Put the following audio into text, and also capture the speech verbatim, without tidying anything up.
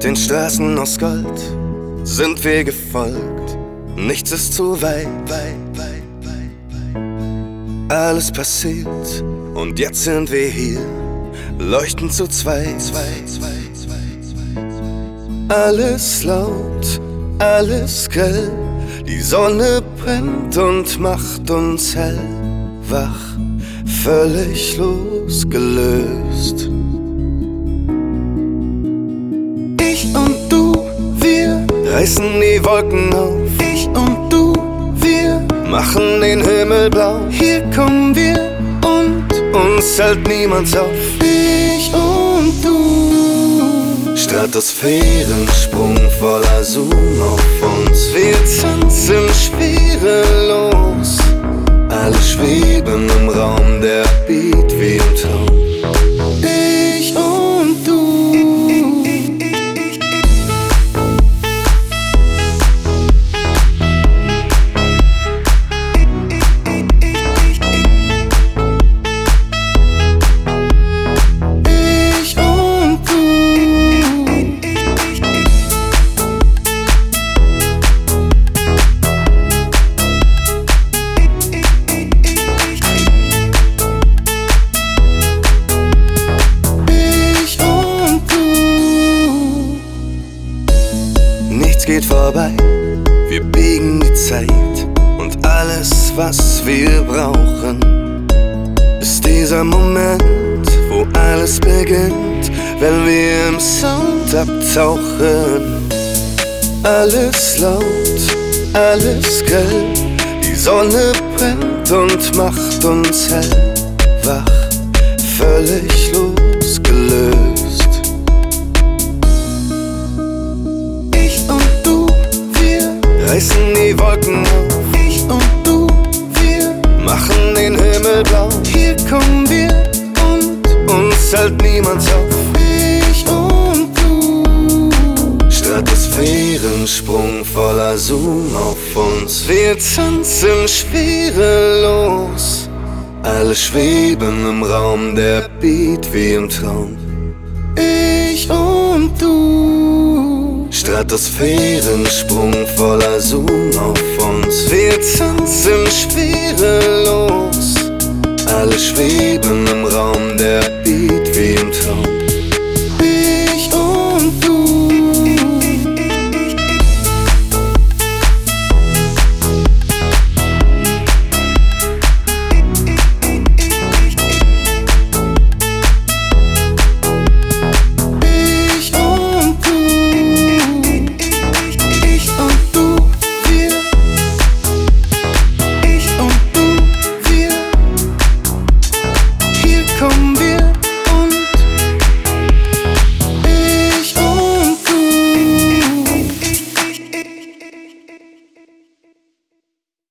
Den Straßen aus Gold sind wir gefolgt, nichts ist zu weit. Alles passiert und jetzt sind wir hier, leuchten zu zweit. Alles laut, alles grell, die Sonne brennt und macht uns hell, wach, völlig losgelöst. Ich und du, wir reißen die Wolken auf. Ich und du, wir machen den Himmel blau. Hier kommen wir und uns hält niemand auf. Ich und du, Stratosphärensprung voller Zoom auf uns. Wir tanzen schwerelos, alle schweben im Raum, der Beat wie im Traum. Ich und du. Geht vorbei, wir biegen die Zeit und alles, was wir brauchen, ist dieser Moment, wo alles beginnt, wenn wir im Sound abtauchen. Alles laut, alles grell, die Sonne brennt und macht uns hell, wach, völlig losgelöst. Reißen die Wolken auf. Ich und du, wir machen den Himmel blau. Hier kommen wir und uns hält niemand auf. Ich und du, Stratosphärensprung voller Zoom auf uns. Wir tanzen schwerelos, alle schweben im Raum, der Beat wie im Traum. Ich und du, Stratosphärensprung voller Zoom auf uns. Wir tanzen schwerelos, alle schweben im Raum, der Beat wie im Traum.